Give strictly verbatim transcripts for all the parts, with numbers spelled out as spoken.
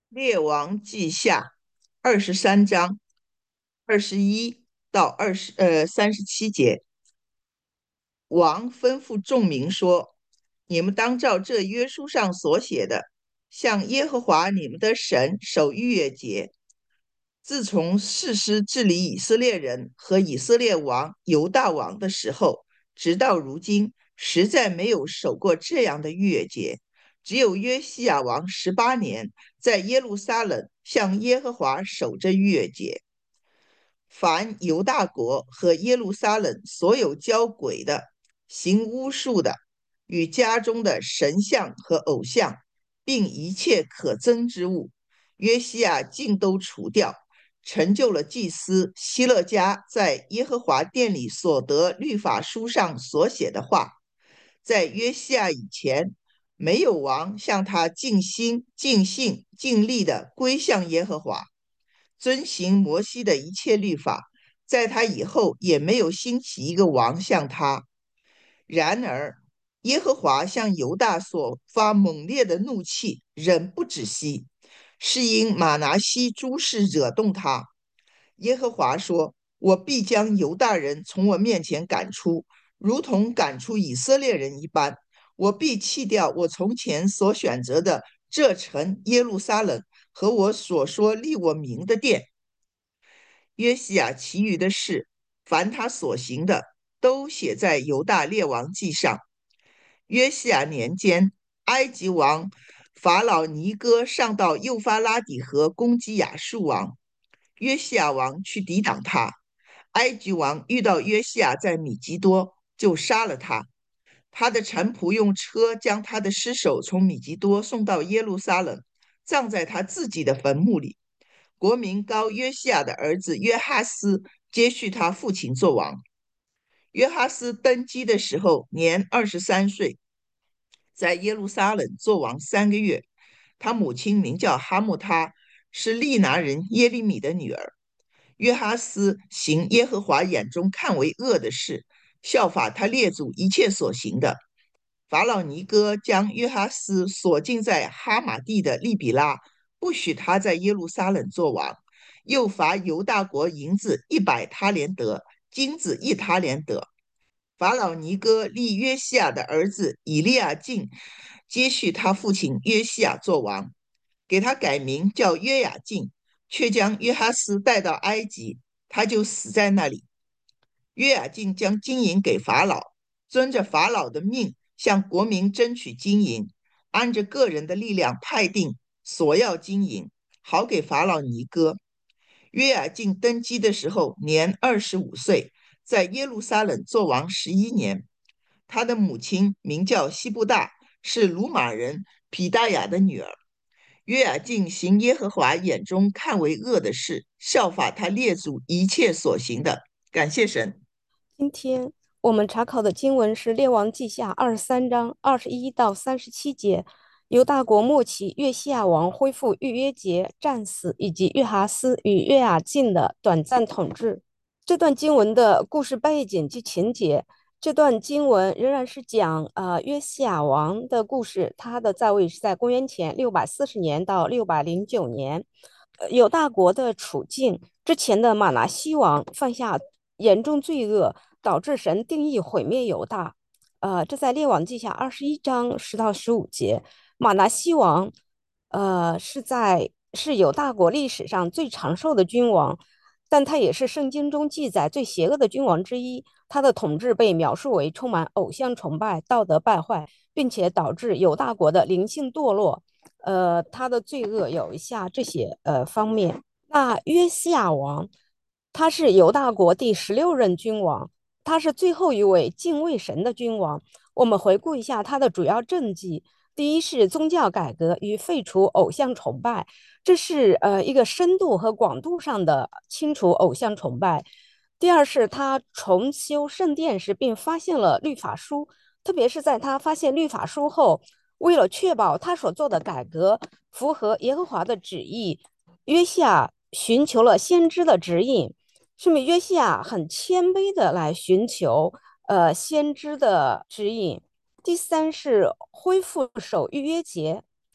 列王记下二十三章二十一到二十呃三十七节，王吩咐众民说：你们当照这约书上所写的，向耶和华你们的神守逾越节。自从士师治理以色列人和以色列王犹大王的时候，直到如今，实在没有守过这样的逾越节。只有约西亚王十八年，在耶路撒冷向耶和华守着逾越节。凡犹大国和耶路撒冷所有交鬼的、行巫术的、与家中的神像和偶像，并一切可憎之物，约西亚尽都除掉，成就了祭司希勒家在耶和华殿里所得律法书上所写的话。在约西亚以前，没有王向他尽心、尽性、尽力的归向耶和华，遵行摩西的一切律法。在他以后，也没有兴起一个王像他。然而，耶和华向犹大所发猛烈的怒气，仍不止息，是因马拿西诸事惹动他。耶和华说：我必将犹大人从我面前赶出，如同赶出以色列人一般。我必弃掉我从前所选择的这城耶路撒冷和我所说立我名的殿。约西亚其余的事，凡他所行的，都写在犹大列王记上。约西亚年间，埃及王法老尼哥上到幼发拉底河攻击亚述王，约西亚王去抵挡他。埃及王遇到约西亚在米基多，就杀了他。他的臣仆用车将他的尸首从米基多送到耶路撒冷，葬在他自己的坟墓里。国民高约西亚的儿子约哈斯接续他父亲做王。约哈斯登基的时候年二十三岁，在耶路撒冷做王三个月。他母亲名叫哈木他，是利拿人耶利米的女儿。约哈斯行耶和华眼中看为恶的事，效法他列祖一切所行的。法老尼哥将约哈斯锁禁在哈马地的利比拉，不许他在耶路撒冷作王，又罚犹大国银子一百他连德，金子一他连德。法老尼哥立约西亚的儿子以利亚敬接续他父亲约西亚做王，给他改名叫约雅敬，却将约哈斯带到埃及，他就死在那里。约雅敬将金银给法老，遵着法老的命向国民争取金银，按着个人的力量派定索要金银，好给法老尼哥。约雅敬登基的时候年二十五岁，在耶路撒冷做王十一年。他的母亲名叫西布大，是鲁马人皮大雅的女儿。约雅敬行耶和华眼中看为恶的事，效法他列祖一切所行的。感谢神。 今天我们查考的经文是《列王记下》二十三章二十一到三十七节。犹大国末期，约西亚王恢复逾越节战死，以及约哈斯与约雅敬的短暂统治。这段经文的故事背景及情节，这段经文仍然是讲呃约西亚王的故事。他的在位是在公元前六百四十年到六百零九年。呃犹大国的处境，之前的马拿西王犯下严重罪恶，导致神定义毁灭犹大。呃，这在列王记下二十一章十到十五节。马拿西王，呃，是在是犹大国历史上最长寿的君王，但他也是圣经中记载最邪恶的君王之一。他的统治被描述为充满偶像崇拜、道德败坏，并且导致犹大国的灵性堕落。呃，他的罪恶有以下这些呃方面。那约西亚王，他是犹大国第十六任君王，他是最后一位敬畏神的君王。我们回顾一下他的主要政绩。第一是宗教改革与废除偶像崇拜，这是呃一个深度和广度上的清除偶像崇拜。第二是他重修圣殿时，并发现了律法书，特别是在他发现律法书后，为了确保他所做的改革符合耶和华的旨意，约西亚寻求了先知的指引。是米约西亚很谦卑的来寻求呃先知的指引。第三是恢复守逾越节，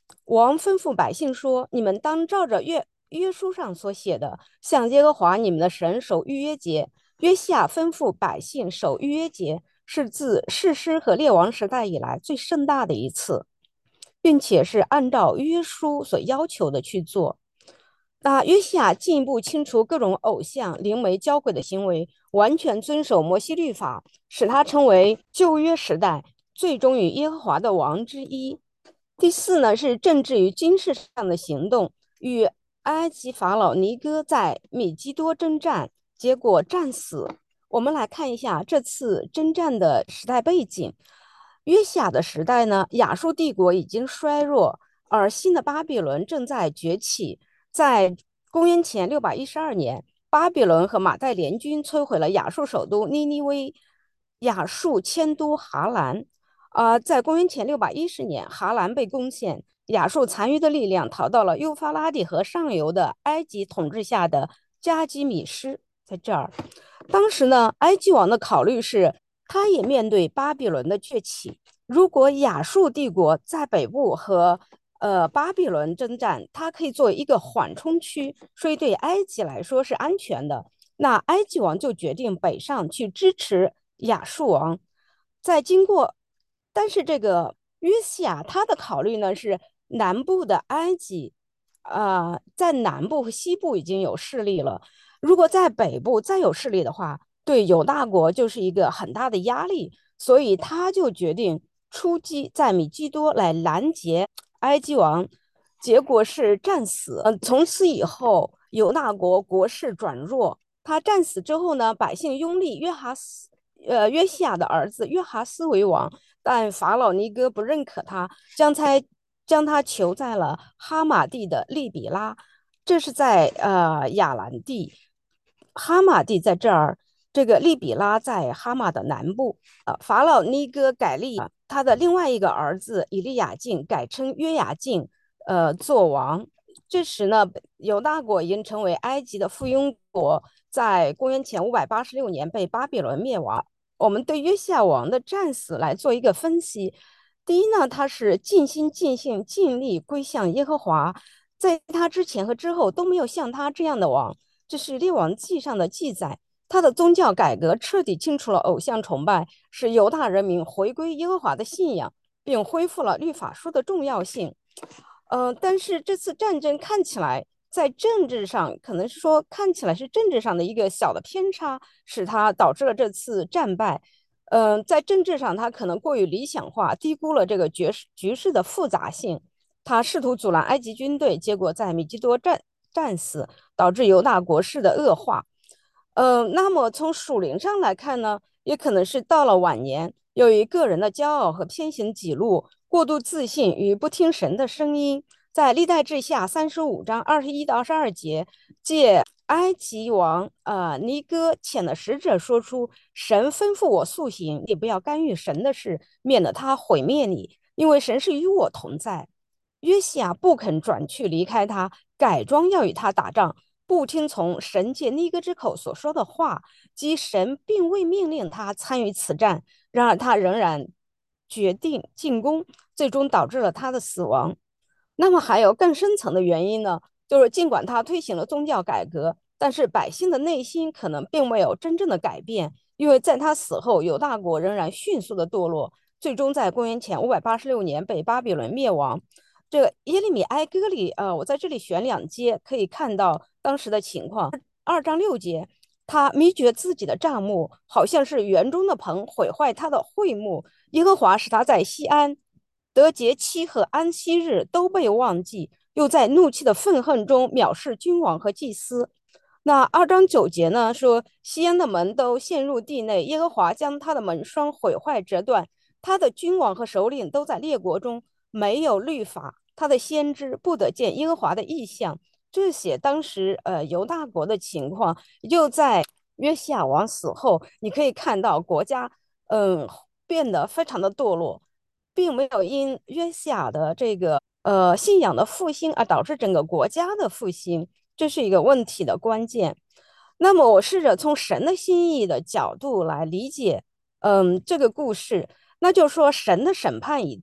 王吩咐百姓说：“你们当照着约约书上所写的，向耶和华你们的神守逾越节。”约西亚吩咐百姓守逾越节，是自士师和列王时代以来最盛大的一次，并且是按照约书所要求的去做。那约西亚进一步清除各种偶像、灵媒、交鬼的行为，完全遵守摩西律法，使他成为旧约时代最忠于耶和华的王之一。第四呢是政治与军事上的行动，与埃及法老尼哥在米基多征战，结果战死。我们来看一下这次征战的时代背景。约西亚的时代呢，亚述帝国已经衰弱，而新的巴比伦正在崛起。在公元前六百一十二年，巴比伦和马代联军摧毁了亚述首都尼尼微，亚述迁都哈兰。啊、呃在公元前六百一十年，哈兰被攻陷，亚述残余的力量逃到了幼发拉底河上游的埃及统治下的加基米斯，在这儿。当时呢，埃及王的考虑是，他也面对巴比伦的崛起，如果亚述帝国在北部和呃巴比伦征战，它可以作为一个缓冲区，所以对埃及来说是安全的。那埃及王就决定北上去支持亚述王。在经过，但是这个约西亚他的考虑呢是南部的埃及，呃，在南部和西部已经有势力了，如果在北部再有势力的话，对犹大国就是一个很大的压力，所以他就决定出击在米基多来拦截埃及王，结果是战死。呃，从此以后，犹大国国势转弱。他战死之后呢，百姓拥立约哈斯，呃，约西亚的儿子约哈斯为王，但法老尼哥不认可他，将他将他囚在了哈马地的利比拉，这是在呃亚兰地，哈马地在这儿，这个利比拉在哈马的南部。呃，法老尼哥改立他的另外一个儿子以利亚敬，改称约雅敬，呃，做王。这时呢，犹大国已经成为埃及的附庸国，在公元前五百八十六年被巴比伦灭亡。我们对约西亚王的战死来做一个分析。第一呢，他是尽心尽性尽力归向耶和华，在他之前和之后都没有像他这样的王。这是列王记上的记载。他的宗教改革彻底清除了偶像崇拜，使犹大人民回归耶和华的信仰，并恢复了律法书的重要性。呃，但是这次战争看起来在政治上，可能是说看起来是政治上的一个小的偏差，使他导致了这次战败。嗯、呃，在政治上，他可能过于理想化，低估了这个局势局势的复杂性。他试图阻拦埃及军队，结果在米基多战战死，导致犹大国势的恶化。呃，那么从属灵上来看呢，也可能是到了晚年，由于个人的骄傲和偏行己路，过度自信与不听神的声音，在历代志下三十五章二十一到二十二节，借埃及王呃尼哥遣的使者说出：神吩咐我速行，你不要干预神的事，免得他毁灭你，因为神是与我同在。约西亚不肯转去离开他，改装要与他打仗，不听从神借尼哥之口所说的话，即神并未命令他参与此战，然而他仍然决定进攻，最终导致了他的死亡。那么还有更深层的原因呢？就是尽管他推行了宗教改革，但是百姓的内心可能并没有真正的改变，因为在他死后，犹大国仍然迅速的堕落，最终在公元前五百八十六年被巴比伦灭亡。这个耶利米哀歌里，呃，我在这里选两节，可以看到当时的情况。二章六节，他迷觉自己的帐幕，好像是园中的棚毁坏他的会幕。耶和华使他在西安得节期和安息日都被忘记，又在怒气的愤恨中藐视君王和祭司。那二章九节呢，说西安的门都陷入地内，耶和华将他的门栓毁坏折断，他的君王和首领都在列国中没有律法，他的先知不得见耶和华的异象。这写当时呃犹大国的情况，又在约西亚王死后，你可以看到国家嗯变得非常的堕落，并没有因约西亚的这个呃信仰的复兴而导致整个国家的复兴，这是一个问题的关键。那么我试着从神的心意的角度来理解，嗯，这个故事，那就是说神的审判已定，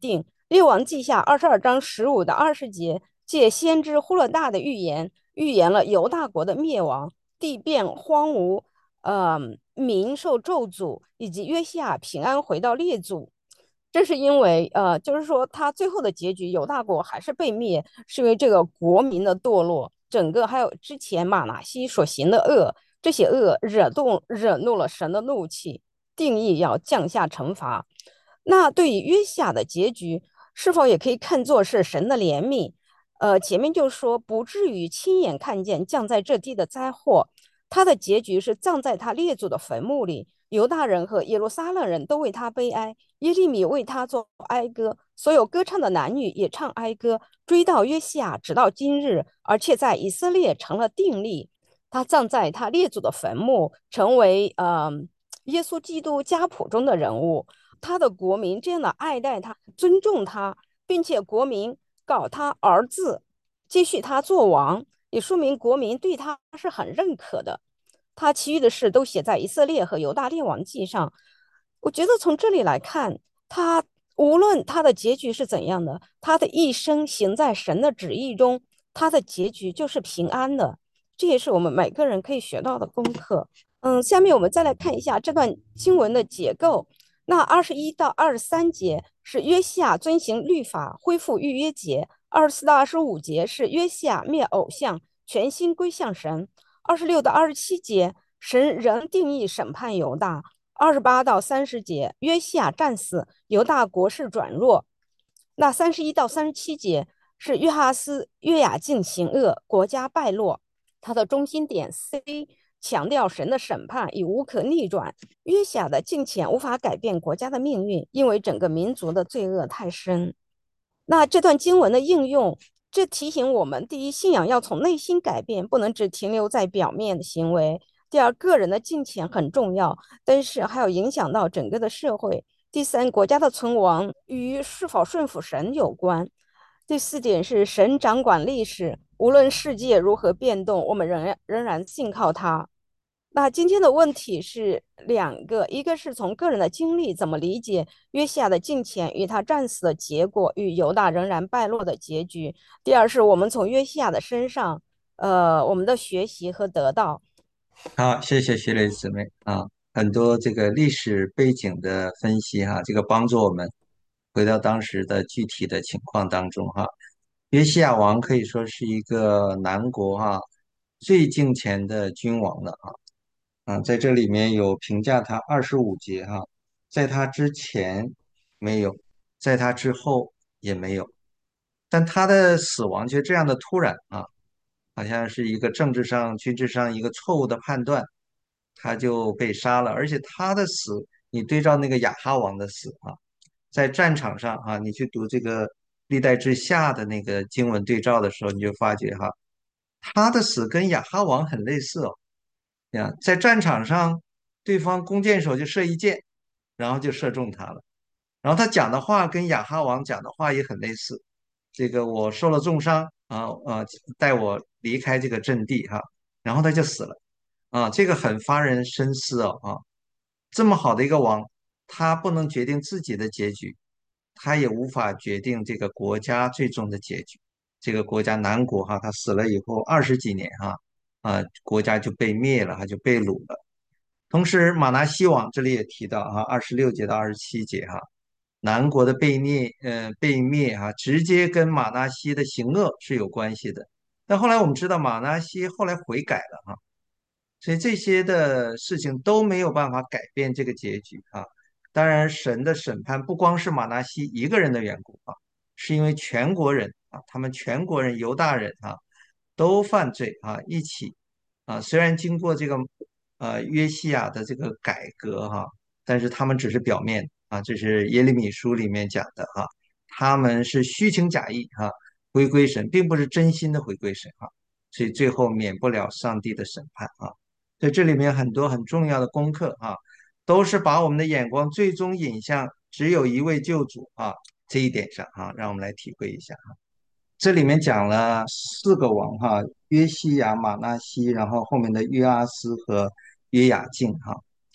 列王记下二十二章十五到二十节，借先知呼勒大的预言，预言了犹大国的灭亡，地变荒芜，呃，民受咒诅，以及约西亚平安回到列祖。这是因为，呃，就是说他最后的结局，犹大国还是被灭，是因为这个国民的堕落，整个还有之前马拿西所行的恶，这些恶惹动惹怒了神的怒气，定义要降下惩罚。那对于约西亚的结局，是否也可以看作是神的怜悯？呃，前面就说不至于亲眼看见降在这地的灾祸，他的结局是葬在他列祖的坟墓里。犹大人和耶路撒冷人都为他悲哀，耶利米为他作哀歌，所有歌唱的男女也唱哀歌，追悼约西亚，直到今日，而且在以色列成了定例。他葬在他列祖的坟墓，成为呃耶稣基督家谱中的人物。他的国民这样的爱戴他、尊重他，并且国民搞他儿子，继续他做王，也说明国民对他是很认可的。他其余的事都写在以色列和犹大列王记上。我觉得从这里来看，他无论他的结局是怎样的，他的一生行在神的旨意中，他的结局就是平安的。这也是我们每个人可以学到的功课。嗯，下面我们再来看一下这段经文的结构。那二十一到二十三节是约西亚遵行律法，恢复逾越节；二十四到二十五节是约西亚灭偶像，全心归向神；二十六到二十七节，神仍定义审判犹大；二十八到三十节，约西亚战死，犹大国势转弱。那三十一到三十七节是约哈斯、约雅敬行恶，国家败落。它的中心点 C 强调神的审判已无可逆转，约西亚的敬虔无法改变国家的命运，因为整个民族的罪恶太深。那这段经文的应用，这提醒我们：第一，信仰要从内心改变，不能只停留在表面的行为；第二，个人的敬虔很重要，但是还有影响到整个的社会；第三，国家的存亡与是否顺服神有关；第四点是神掌管历史，无论世界如何变动，我们仍然仍然信靠他。那今天的问题是两个，一个是从个人的经历怎么理解约西亚的敬虔与他战死的结果与犹大仍然败落的结局；第二是我们从约西亚的身上，呃，我们的学习和得到。 好，谢谢徐雷姊妹啊，很多这个历史背景的分析哈，这个帮助我们回到当时的具体的情况当中哈。约西亚王可以说是一个南国哈最敬虔的君王了啊啊，在这里面有评价他二十五节哈，在他之前没有，在他之后也没有，但他的死亡却这样的突然啊。好像是一个政治上、军事上一个错误的判断，他就被杀了。而且他的死，你对照那个亚哈王的死啊，在战场上啊，你去读这个历代志下的那个经文对照的时候，你就发觉哈，他的死跟亚哈王很类似哦。呀，在战场上，对方弓箭手就射一箭，然后就射中他了。然后他讲的话跟亚哈王讲的话也很类似。这个我受了重伤啊啊，带我离开这个阵地哈，然后他就死了啊，这个很发人深思哦啊，这么好的一个王，他不能决定自己的结局，他也无法决定这个国家最终的结局。这个国家南国哈，他死了以后二十几年哈啊，国家就被灭了，他就被掳了。同时，马拿西王这里也提到哈，二十六节到二十七节哈，南国的被灭，呃，被灭哈，直接跟马拿西的行恶是有关系的。但后来我们知道，马拿西后来悔改了哈，所以这些的事情都没有办法改变这个结局啊。当然，神的审判不光是马拿西一个人的缘故啊，是因为全国人啊，他们全国人犹大人啊都犯罪啊，一起啊。虽然经过这个呃约西亚的这个改革哈、但是他们只是表面啊，这是耶利米书里面讲的哈、他们是虚情假意哈、回归神，并不是真心的回归神哈、所以最后免不了上帝的审判啊。在这里面很多很重要的功课啊，都是把我们的眼光最终引向只有一位救主啊这一点上啊，让我们来体会一下啊。这里面讲了四个王哈，约西亚、马纳西，然后后面的约阿斯和约雅敬哈。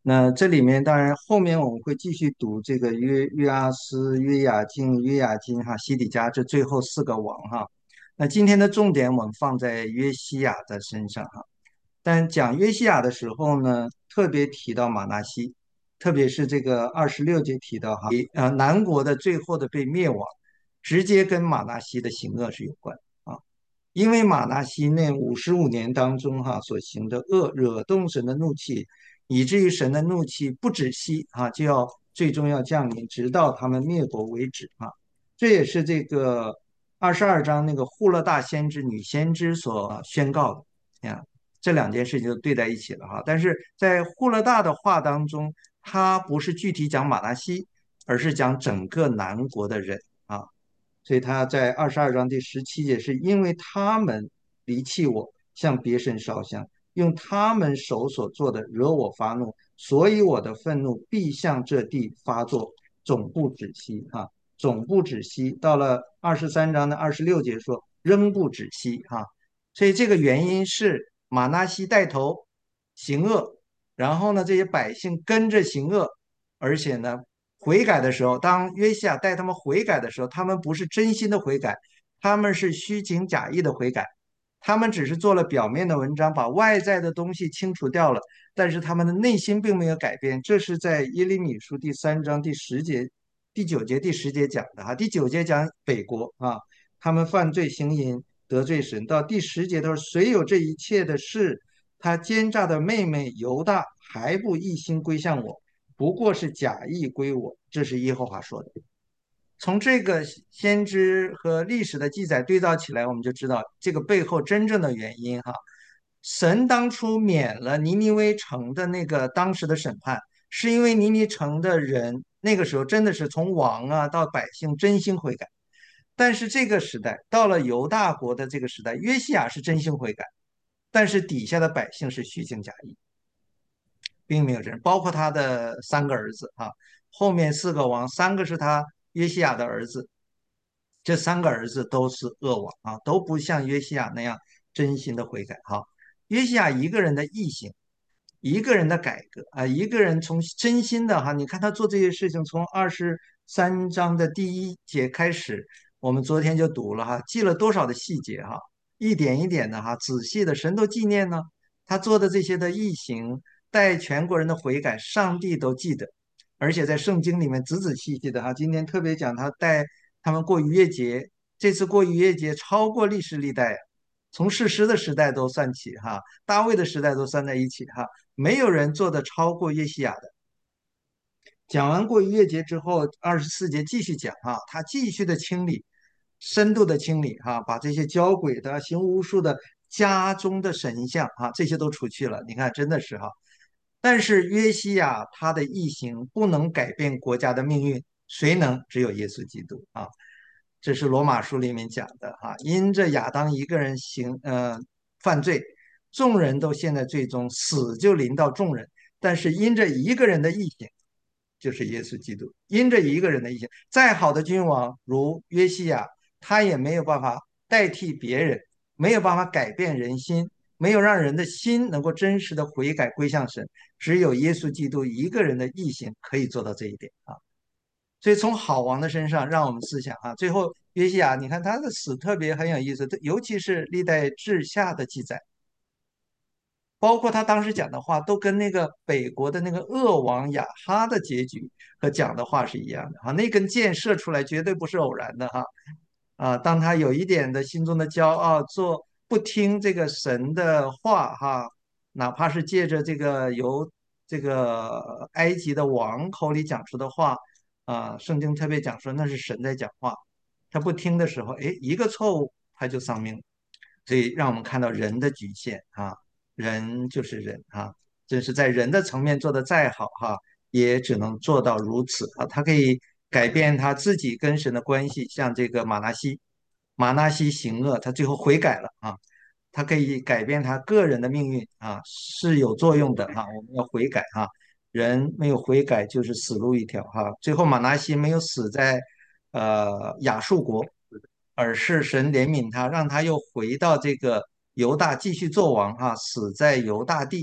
那这里面当然后面我们会继续读这个约约阿斯、约雅敬、约雅金哈、西底家这最后四个王哈。那今天的重点我们放在约西亚的身上哈。但讲约西亚的时候呢，特别提到马纳西，特别是这个二十六节提到哈，呃，南国的最后的被灭亡，直接跟马纳西的行恶是有关啊。因为马纳西那五十五年当中哈所行的恶，惹动神的怒气，以至于神的怒气不止息啊，就要最终要降临，直到他们灭国为止啊。这也是这个二十二章那个户勒大先知女先知所宣告的啊。这两件事情就对在一起了哈。但是在户勒大的话当中，他不是具体讲马拉西，而是讲整个南国的人啊。所以他在二十二章第十七节是因为他们离弃我，向别神烧香，用他们手所做的惹我发怒，所以我的愤怒必向这地发作，总不止息哈，总不止息。到了二十三章的二十六节说仍不止息哈。所以这个原因是马纳西带头行恶，然后呢，这些百姓跟着行恶，而且呢，悔改的时候，当约西亚带他们悔改的时候，他们不是真心的悔改，他们是虚情假意的悔改，他们只是做了表面的文章，把外在的东西清除掉了，但是他们的内心并没有改变。这是在耶利米书第三章第十节、第九节、第十节讲的哈。第九节讲北国啊，他们犯罪行淫，得罪神。到第十节他说，谁有这一切的事，他奸诈的妹妹犹大还不一心归向我，不过是假意归我。这是耶和华说的。从这个先知和历史的记载对照起来，我们就知道这个背后真正的原因哈。神当初免了尼尼微城的那个当时的审判，是因为尼尼城的人那个时候真的是从王啊到百姓真心悔改。但是这个时代到了犹大国的这个时代，约西亚是真心悔改，但是底下的百姓是虚情假意，并没有真，包括他的三个儿子啊，后面四个王，三个是他约西亚的儿子，这三个儿子都是恶王啊，都不像约西亚那样真心的悔改哈。约西亚一个人的义行，一个人的改革啊，一个人从真心的哈，你看他做这些事情，从二十三章的第一节开始，我们昨天就读了哈，记了多少的细节哈，一点一点的哈，仔细的，神都纪念呢。他做的这些的义行，带全国人的悔改，上帝都记得，而且在圣经里面仔仔细细的哈。今天特别讲他带他们过逾越节，这次过逾越节超过历史历代，从士师的时代都算起哈，大卫的时代都算在一起哈，没有人做的超过约西亚的。讲完过逾越节之后，二十四节继续讲哈，他继续的清理，深度的清理哈，把这些交鬼的、行巫术的、家中的神像啊，这些都除去了。你看，真的是哈。但是约西亚他的异行不能改变国家的命运，谁能？只有耶稣基督啊。这是罗马书里面讲的哈，因着亚当一个人行呃犯罪，众人都陷在罪中，死就临到众人。但是因着一个人的义行，就是耶稣基督，因着一个人的义行，再好的君王如约西亚，他也没有办法代替别人，没有办法改变人心，没有让人的心能够真实的悔改归向神，只有耶稣基督一个人的义行可以做到这一点啊。所以从好王的身上，让我们思想啊，最后约西亚，你看他的死特别很有意思，尤其是历代志下的记载，包括他当时讲的话，都跟那个北国的那个恶王亚哈的结局和讲的话是一样的哈。那根箭射出来绝对不是偶然的哈。啊，当他有一点的心中的骄傲，做不听这个神的话哈，哪怕是借着这个由这个埃及的王口里讲出的话啊，圣经特别讲说那是神在讲话，他不听的时候，哎，一个错误他就丧命，所以让我们看到人的局限啊，人就是人啊，真是在人的层面做得再好哈，也只能做到如此啊。他可以改变他自己跟神的关系，像这个马拿西，马拿西行恶，他最后悔改了啊，他可以改变他个人的命运啊，是有作用的啊。我们要悔改啊，人没有悔改就是死路一条哈。最后马拿西没有死在呃亚述国，而是神怜悯他，让他又回到这个犹大继续做王哈，死在犹大地。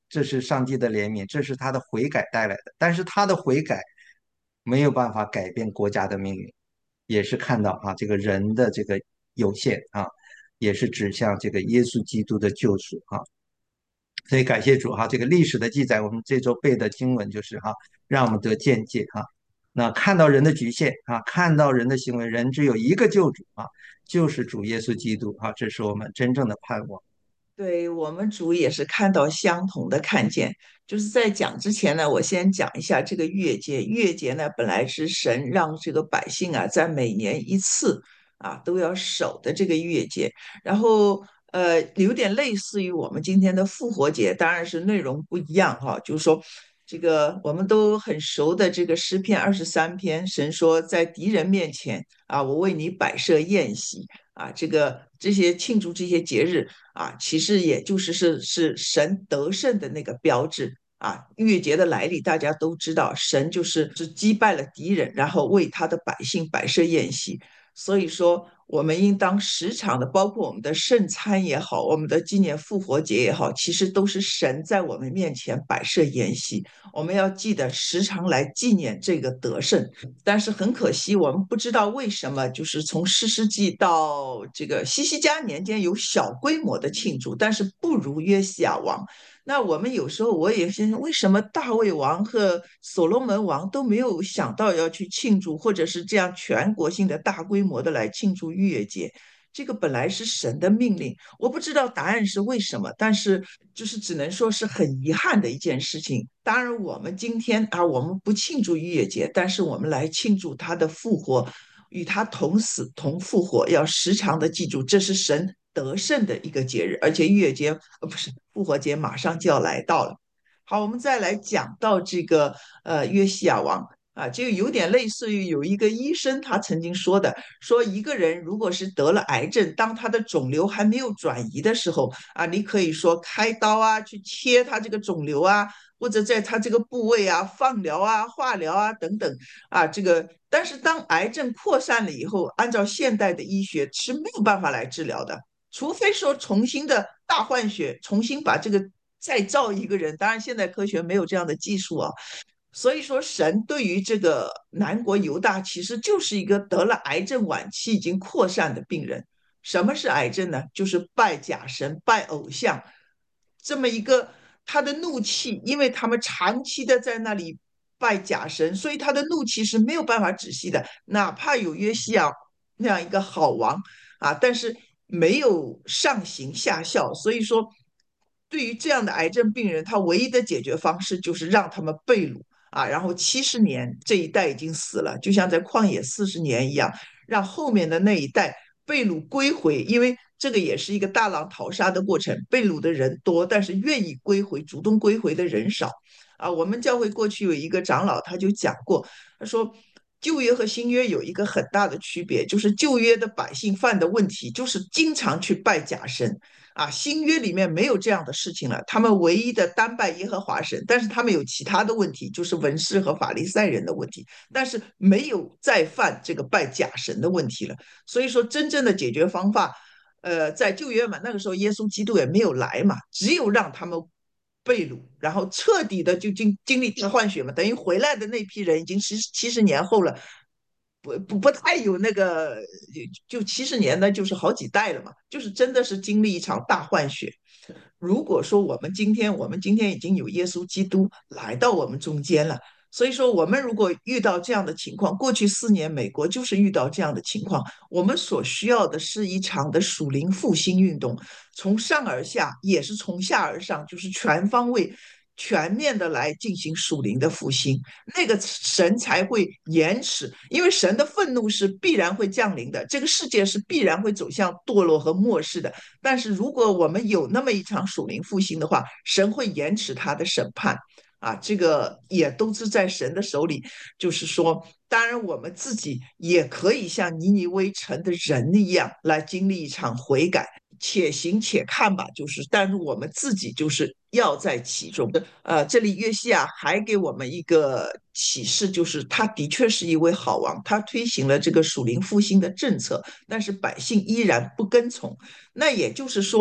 这是上帝的怜悯，这是他的悔改带来的。但是他的悔改没有办法改变国家的命运，也是看到啊这个人的这个有限啊，也是指向这个耶稣基督的救赎啊。所以感谢主哈，这个历史的记载，我们这周背的经文就是哈，让我们得见解哈。那看到人的局限啊，看到人的行为，人只有一个救主啊，就是主耶稣基督啊，这是我们真正的盼望。 对，我们主也是看到相同的看见。就是在讲之前呢，我先讲一下这个月节。月节呢，本来是神让这个百姓啊，在每年一次啊都要守的这个月节。然后呃，有点类似于我们今天的复活节，当然是内容不一样哈。就是说，这个我们都很熟的这个诗篇二十三篇，神说在敌人面前啊，我为你摆设宴席啊，这个这些庆祝这些节日。啊，其实也就是是是神得胜的那个标志啊。月节的来历大家都知道，神就是是击败了敌人，然后为他的百姓摆设宴席。所以说，我们应当时常的，包括我们的圣餐也好，我们的纪念复活节也好，其实都是神在我们面前摆设筵席。我们要记得时常来纪念这个得胜。但是很可惜，我们不知道为什么，就是从士师记到这个西西家年间有小规模的庆祝，但是不如约西亚王。那我们有时候我也想想，为什么大卫王和所罗门王都没有想到要去庆祝，或者是这样全国性的大规模的来庆祝逾越节？这个本来是神的命令，我不知道答案是为什么，但是就是只能说是很遗憾的一件事情。当然，我们今天啊，我们不庆祝逾越节，但是我们来庆祝他的复活，与他同死同复活，要时常的记住，这是神得胜的一个节日，而且逾越节呃不是复活节马上就要来到了。好，我们再来讲到这个呃约西亚王。啊，这个有点类似于有一个医生他曾经说的，说一个人如果是得了癌症，当他的肿瘤还没有转移的时候啊，你可以说开刀啊，去切他这个肿瘤啊，或者在他这个部位啊放疗啊、化疗啊等等啊，这个但是当癌症扩散了以后，按照现代的医学是没有办法来治疗的，除非说重新的大换血，重新把这个再造一个人。当然，现代科学没有这样的技术啊。所以说，神对于这个南国犹大，其实就是一个得了癌症晚期、已经扩散的病人。什么是癌症呢？就是拜假神、拜偶像，这么一个他的怒气，因为他们长期的在那里拜假神，所以他的怒气是没有办法止息的。哪怕有约西亚那样一个好王啊，但是没有上行下效。所以说，对于这样的癌症病人，他唯一的解决方式就是让他们被掳。啊，然后七十年这一代已经死了，就像在旷野四十年一样，让后面的那一代被掳归回，因为这个也是一个大浪淘沙的过程，被掳的人多，但是愿意归回、主动归回的人少。啊，我们教会过去有一个长老，他就讲过，他说。旧约和新约有一个很大的区别，就是旧约的百姓犯的问题，就是经常去拜假神，啊，新约里面没有这样的事情了，他们唯一的单拜耶和华神，但是他们有其他的问题，就是文士和法利赛人的问题，但是没有再犯这个拜假神的问题了。所以说，真正的解决方法，呃，在旧约嘛，那个时候耶稣基督也没有来嘛，只有让他们被掳，然后彻底的就经经历大换血嘛，等于回来的那批人已经七七十年后了，不不不太有那个，就七十年呢，就是好几代了嘛，就是真的是经历一场大换血。如果说我们今天，我们今天已经有耶稣基督来到我们中间了，所以说我们如果遇到这样的情况，过去四年美国就是遇到这样的情况，我们所需要的是一场的属灵复兴运动，从上而下，也是从下而上，就是全方位。全面的来进行属灵的复兴，那个神才会延迟，因为神的愤怒是必然会降临的，这个世界是必然会走向堕落和末世的。但是如果我们有那么一场属灵复兴的话，神会延迟他的审判。啊，这个也都是在神的手里。就是说，当然我们自己也可以像尼尼微城的人一样来经历一场悔改，且行且看吧。就是，但是我们自己就是要在其中。呃，这里约西亚还给我们一个启示，就是他的确是一位好王，他推行了这个属灵复兴的政策，但是百姓依然不跟从。那也就是说，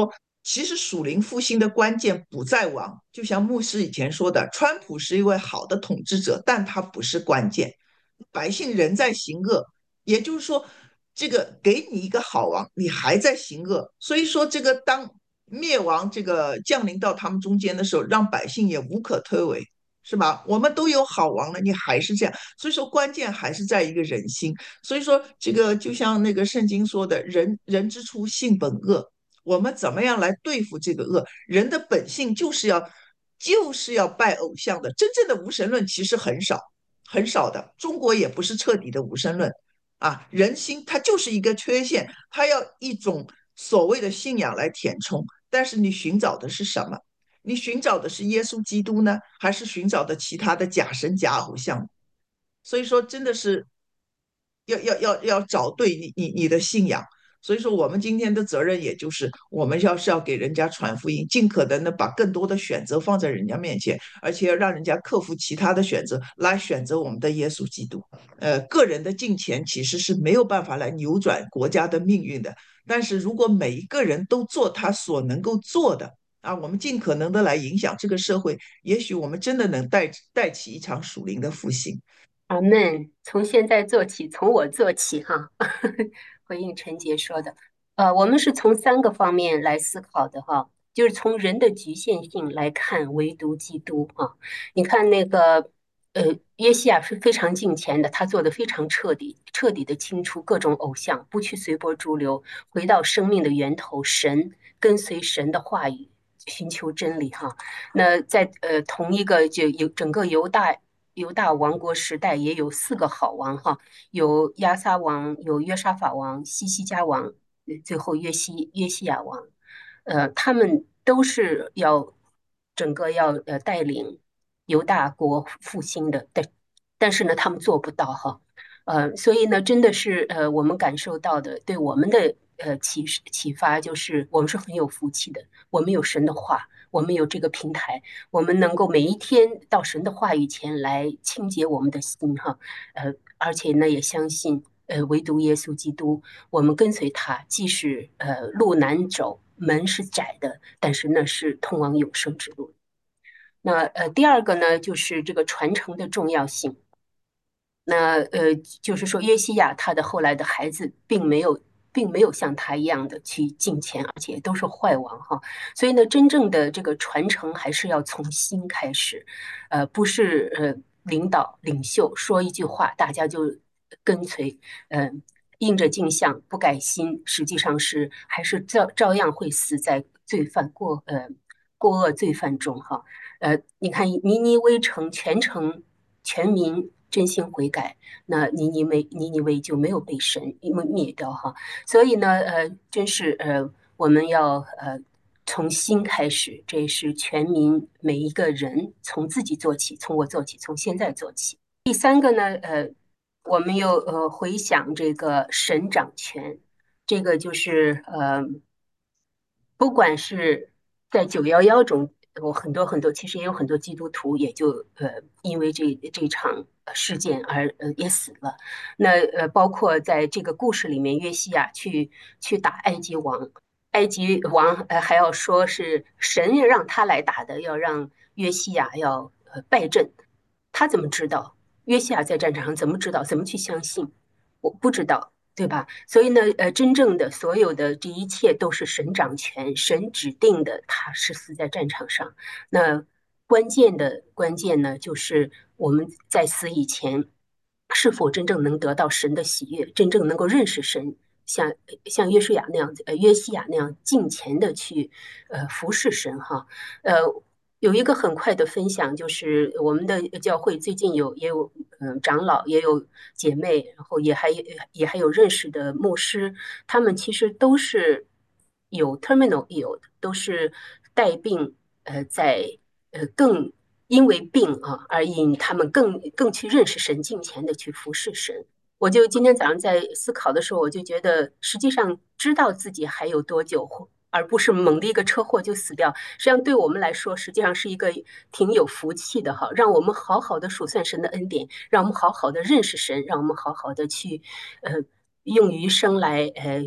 其实属灵复兴的关键不在王，就像牧师以前说的，川普是一位好的统治者，但他不是关键。百姓仍在行恶，也就是说，这个给你一个好王，你还在行恶，所以说这个当灭亡这个降临到他们中间的时候，让百姓也无可推诿，是吧？我们都有好王了，你还是这样，所以说关键还是在一个人心。所以说这个就像那个圣经说的，人人之初性本恶，我们怎么样来对付这个恶？人的本性就是要就是要拜偶像的，真正的无神论其实很少很少的，中国也不是彻底的无神论啊，人心它就是一个缺陷，它要一种所谓的信仰来填充，但是你寻找的是什么？你寻找的是耶稣基督呢，还是寻找的其他的假神假偶像？所以说，真的是要要要要找对你你你的信仰。所以说，我们今天的责任也就是，我们要是要给人家传福音，尽可能的把更多的选择放在人家面前，而且要让人家克服其他的选择，来选择我们的耶稣基督。呃，个人的金钱其实是没有办法来扭转国家的命运的，但是如果每一个人都做他所能够做的啊，我们尽可能的来影响这个社会，也许我们真的能带带起一场属灵的复兴。 阿门。从现在做起，从我做起哈。回应陈杰说的，呃，我们是从三个方面来思考的哈，就是从人的局限性来看，唯独基督啊。你看那个，呃，约西亚是非常敬虔的，他做的非常彻底，彻底的清除各种偶像，不去随波逐流，回到生命的源头，神，跟随神的话语，寻求真理哈。那在呃同一个就有整个犹大。犹大王国时代也有四个好王哈，有亚撒王，有约沙法王、西西家王，最后约西约西亚王，呃，他们都是要整个要呃带领犹大国复兴的，但但是呢，他们做不到哈，呃，所以呢，真的是呃我们感受到的，对我们的呃启示启发就是我们是很有福气的，我们有神的话，我们有这个平台。我们能够每一天到神的话语前来清洁我们的心哈，呃，而且呢也相信，呃，唯独耶稣基督，我们跟随他，即使呃路难走，门是窄的，但是那是通往永生之路。那呃第二个呢，就是这个传承的重要性。那呃，就是说，约西亚他的后来的孩子并没有，并没有像他一样的去敬虔，而且都是坏王哈。所以呢，真正的这个传承还是要从心开始，呃，不是呃领导领袖说一句话，大家就跟随，嗯、呃，应着镜像不改心，实际上是还是照照样会死在罪犯过呃过恶罪犯中哈。呃，你看尼尼微城全城全民真心悔改，那尼尼微尼尼微就没有被神灭灭掉哈。所以呢，呃，真是呃，我们要呃从心开始，这是全民每一个人从自己做起，从我做起，从现在做起。第三个呢，呃，我们又呃回想这个神掌权，这个就是呃。不管是在九幺幺中，有很多很多，其实也有很多基督徒也就呃因为这这场事件而呃也死了。那呃包括在这个故事里面，约西亚去去打埃及王，埃及王呃还要说是神让他来打的，要让约西亚要呃败阵，他怎么知道？约西亚在战场上怎么知道？怎么去相信？我不知道。对吧？所以呢，呃，真正的所有的这一切都是神掌权，神指定的，他是死在战场上。那关键的关键呢，就是我们在死以前，是否真正能得到神的喜悦，真正能够认识神，像像约书亚那样子，呃，约西亚那样敬虔的去，呃，服侍神哈，呃。有一个很快的分享，就是我们的教会最近有也有嗯长老，也有姐妹，然后也还也还有认识的牧师，他们其实都是有 terminal ill 的，都是带病，呃，在呃更因为病啊而引他们更更去认识神，敬虔的去服侍神。我就今天早上在思考的时候，我就觉得，实际上知道自己还有多久，而不是猛的一个车祸就死掉，实际上对我们来说，实际上是一个挺有福气的哈，让我们好好的数算神的恩典，让我们好好的认识神，让我们好好的去，呃，用余生来呃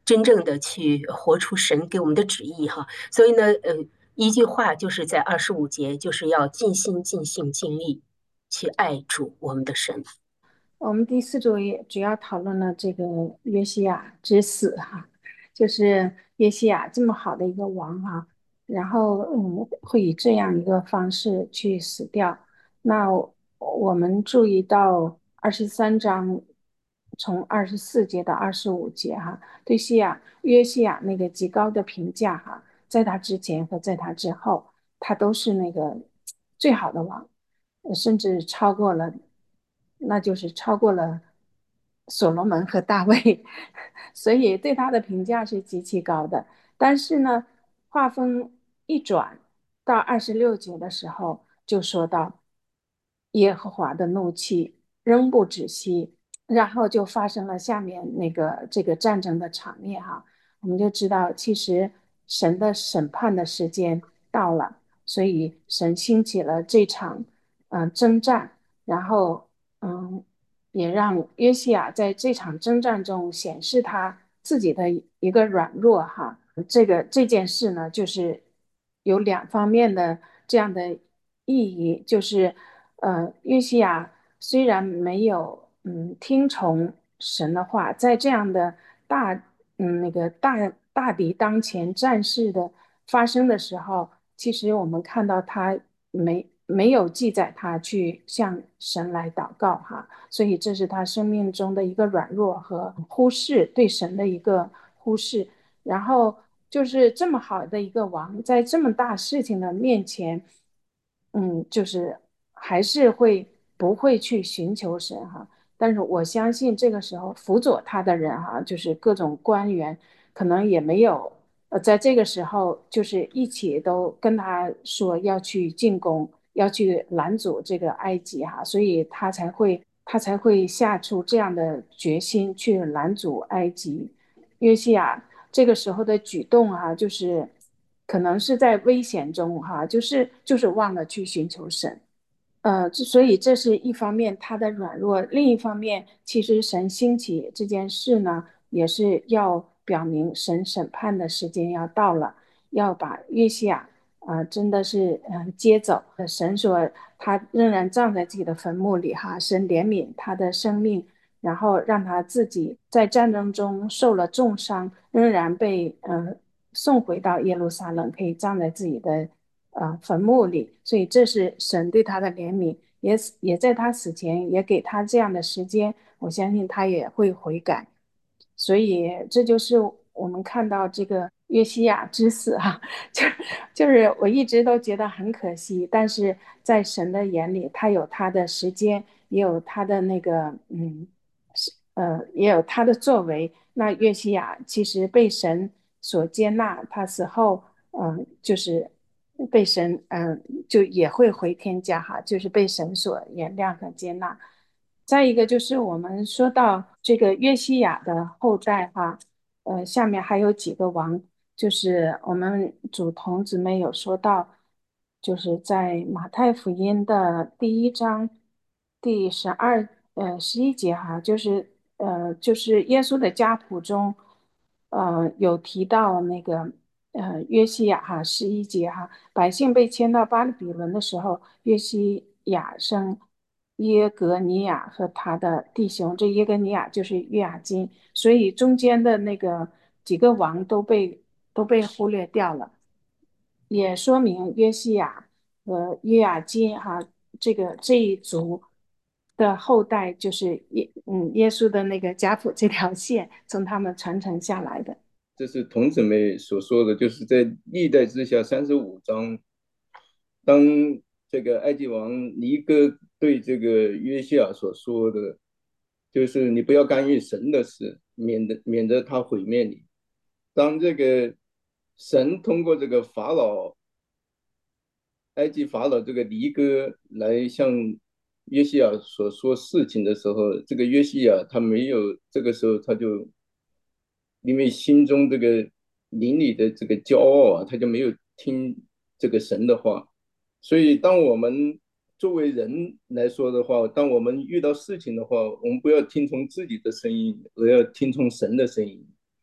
真正的去活出神给我们的旨意哈。所以呢，呃，一句话就是在二十五节，就是要尽心、尽性、尽力去爱主我们的神。 我们第四周也主要讨论了这个约西亚之死哈，就是约西亚这么好的一个王哈，然后嗯会以这样一个方式去死掉。那我们注意到二十三章从二十四节到二十五节哈，对西亚约西亚那个极高的评价哈，在他之前和在他之后，他都是那个最好的王。甚至超过了，那就是超过了所罗门和大卫，所以对他的评价是极其高的。但是呢，话锋一转到二十六节的时候，就说到耶和华的怒气仍不止息，然后就发生了下面那个这个战争的场面哈，我们就知道其实神的审判的时间到了，所以神兴起了这场嗯、呃征战，然后嗯也让约西亚在这场征战中显示他自己的一个软弱哈。这个这件事呢，就是有两方面的这样的意义，就是呃约西亚虽然没有嗯听从神的话，在这样的大嗯那个大大敌当前战事的发生的时候，其实我们看到他没没有记载他去向神来祷告哈，所以这是他生命中的一个软弱和忽视对神的一个忽视。然后就是这么好的一个王，在这么大事情的面前，嗯，就是还是会不会去寻求神哈？但是我相信这个时候辅佐他的人哈，就是各种官员，可能也没有呃，在这个时候就是一起都跟他说要去进攻，要去拦阻这个埃及哈，所以他才会他才会下出这样的决心去拦阻埃及。约西亚这个时候的举动哈，就是可能是在危险中哈，就是就是忘了去寻求神。呃，所以这是一方面他的软弱，另一方面，其实神兴起这件事呢，也是要表明神审判的时间要到了，要把约西亚啊、呃真的是嗯、呃接走。神说他仍然葬在自己的坟墓里哈，神怜悯他的生命，然后让他自己在战争中受了重伤，仍然被嗯、呃送回到耶路撒冷，可以葬在自己的呃坟墓里，所以这是神对他的怜悯，也也在他死前也给他这样的时间，我相信他也会悔改。所以这就是我们看到这个约西亚之死啊，就就是我一直都觉得很可惜，但是在神的眼里，他有他的时间，也有他的那个嗯，呃，也有他的作为。那约西亚其实被神所接纳，他死后，嗯、呃，就是被神，嗯、呃，就也会回天家哈，就是被神所原谅和接纳。再一个就是我们说到这个约西亚的后代哈，呃，下面还有几个王，就是我们主同姊妹有说到，就是在马太福音的第一章第十二呃十一节哈，就是呃就是耶稣的家谱中，呃有提到那个呃约西亚哈十一节哈，百姓被迁到巴比伦的时候，约西亚生耶格尼亚和他的弟兄，这耶格尼亚就是约雅金，所以中间的那个几个王都被都被忽略掉了，也说明约西亚和约雅金哈这个这一族的后代就是耶嗯耶稣的那个家谱这条线从他们传承下来的。 这是童姊妹所说的，就是在历代之下三十五章，当这个埃及王尼哥对这个约西亚所说的，就是你不要干预神的事，免得免得他毁灭你。当这个神通过这个法老，埃及法老这个尼哥来向约西亚所说事情的时候，这个约西亚他没有，这个时候他就因为心中这个邻里的这个骄傲啊，他就没有听这个神的话。所以，当我们作为人来说的话，当我们遇到事情的话，我们不要听从自己的声音，而要听从神的声音。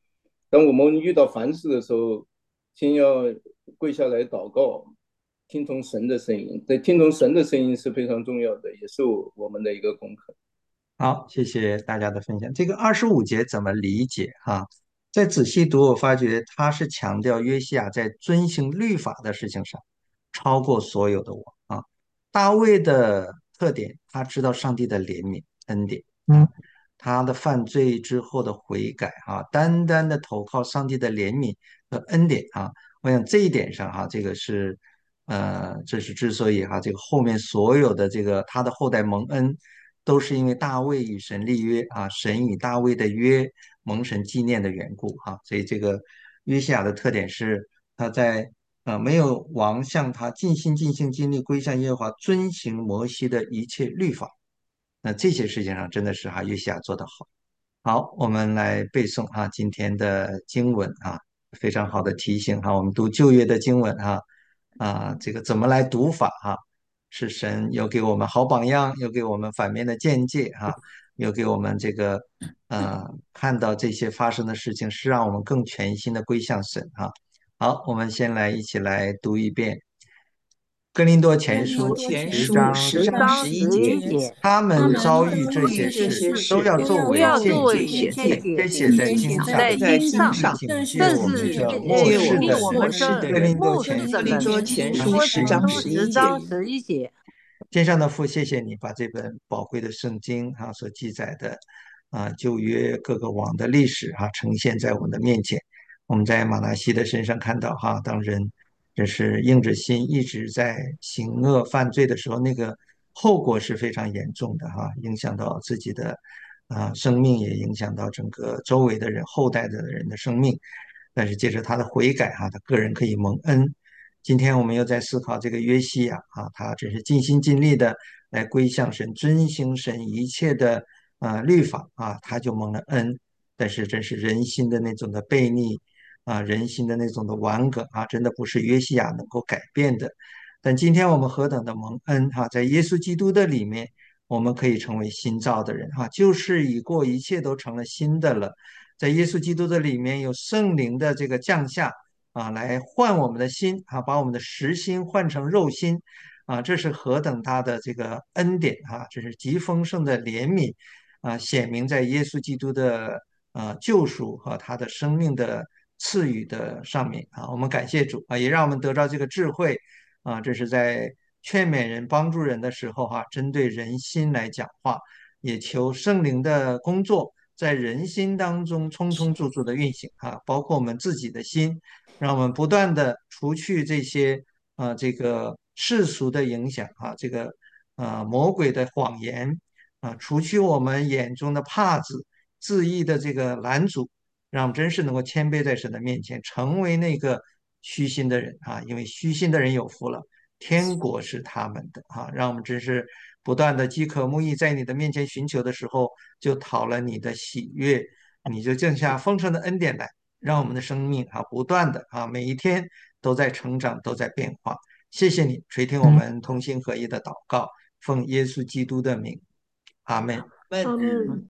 当我们遇到凡事的时候，先要跪下来祷告，听从神的声音。对，听从神的声音是非常重要的，也是我我们的一个功课。 好，谢谢大家的分享。这个二十五节怎么理解哈？再仔细读，我发觉他是强调约西亚在遵行律法的事情上超过所有的我啊。大卫的特点，他知道上帝的怜悯恩典，嗯，他的犯罪之后的悔改啊，单单的投靠上帝的怜悯和恩典啊，我想这一点上哈，这个是呃，这是之所以哈，这个后面所有的这个他的后代蒙恩。都是因为大卫与神立约啊，神与大卫的约蒙神纪念的缘故哈、啊，所以这个约西亚的特点是他在呃没有王向他尽心尽性尽力归向耶和华，遵行摩西的一切律法，那这些事情上真的是哈、约西亚做得好。好，我们来背诵哈、今天的经文啊，非常好的提醒哈、我们读旧约的经文哈、啊，这个怎么来读法哈、是神有给我们好榜样，有给我们反面的见解哈、有给我们这个呃看到这些发生的事情，是让我们更全心的归向神哈、好，我们先来一起来读一遍《哥林多前书》 哥林多前十书章十十章十一一节。 节， 他他们遭遇们遭这些遇这事， 些事， 都要作为都要作见解， 为见解， 这写在经上， 写在经是上， 警戒我们是这警戒我末世的们末世的人。 哥林多前书哥林多前书十十一章十一节。 节。天上的父，谢谢你把这本宝贵的圣经哈、所记载的啊旧约各个王的历史哈、呈现在我们的面前。我们在马拿西的身上看到哈，当人这是硬着心一直在行恶犯罪的时候，那个后果是非常严重的哈，影响到自己的啊生命，也影响到整个周围的人、后代的人的生命。但是借着他的悔改哈，他个人可以蒙恩。今天我们又在思考这个约西亚啊，他真是尽心尽力的来归向神，遵行神一切的啊律法啊，他就蒙了恩。但是真是人心的那种的悖逆啊，人心的那种的顽梗啊，真的不是约西亚能够改变的。但今天我们何等的蒙恩哈、在耶稣基督的里面，我们可以成为新造的人哈、旧事已过，一切都成了新的了。在耶稣基督的里面有圣灵的这个降下啊，来换我们的心啊，把我们的实心换成肉心啊，这是何等大的这个恩典啊！这是极丰盛的怜悯啊，显明在耶稣基督的呃救赎和他的生命的赐予的上面啊，我们感谢主啊，也让我们得到这个智慧啊，这是在劝勉人、帮助人的时候哈、针对人心来讲话，也求圣灵的工作在人心当中充充足足的运行啊，包括我们自己的心。让我们不断的除去这些啊、呃这个世俗的影响啊，这个啊、呃魔鬼的谎言啊，除去我们眼中的帕子、自义的这个拦阻，让我们真是能够谦卑在神的面前，成为那个虚心的人啊，因为虚心的人有福了，天国是他们的啊，让我们真是不断的饥渴慕义，在你的面前寻求的时候，就讨了你的喜悦，你就降下丰盛的恩典来。让我们的生命啊不断的啊每一天都在成长，都在变化。谢谢你垂听我们同心合一的祷告，奉耶稣基督的名，阿门。 们阿门。